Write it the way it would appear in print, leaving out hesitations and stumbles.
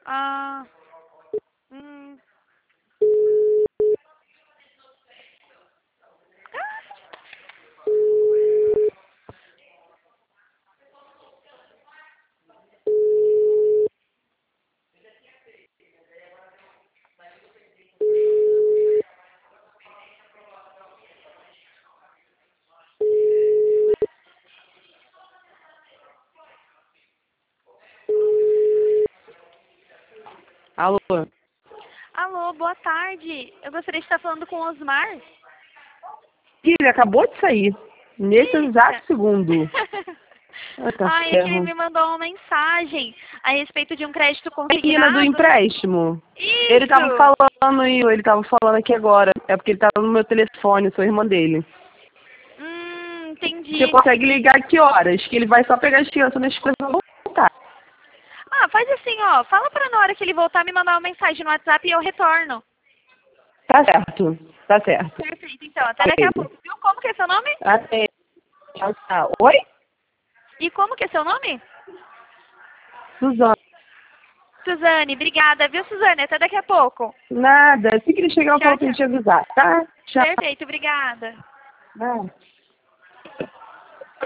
Ah, hum. Alô? Alô, boa tarde. Eu gostaria de estar falando com o Osmar. Ih, ele acabou de sair. Nesse Eita. exato segundo. Ah, tá Ai, é que ele ferro. me mandou uma mensagem a respeito de um crédito Menina do consignado. empréstimo. Ele tava Isso. falando e ele tava falando aqui agora. É porque ele tava no meu telefone, sou irmã dele. Você Entendi. consegue ligar que horas? Que ele vai só pegar as crianças na escola e vai voltar. Ah, faz assim, ó. Fala pra na hora que ele voltar me mandar uma mensagem no WhatsApp e eu retorno. Tá certo. Tá certo. Perfeito, então. Até daqui a pouco. Viu? Como que é seu nome? Até. Tchau, tchau. Oi? E como que é seu nome? Suzana. Suzane, obrigada. Viu, Suzane? Até daqui a pouco. Nada. Se ele chegar, eu Tchau, falo pra ele tchau. te avisar, tá? Tchau. Perfeito, obrigada. Ah.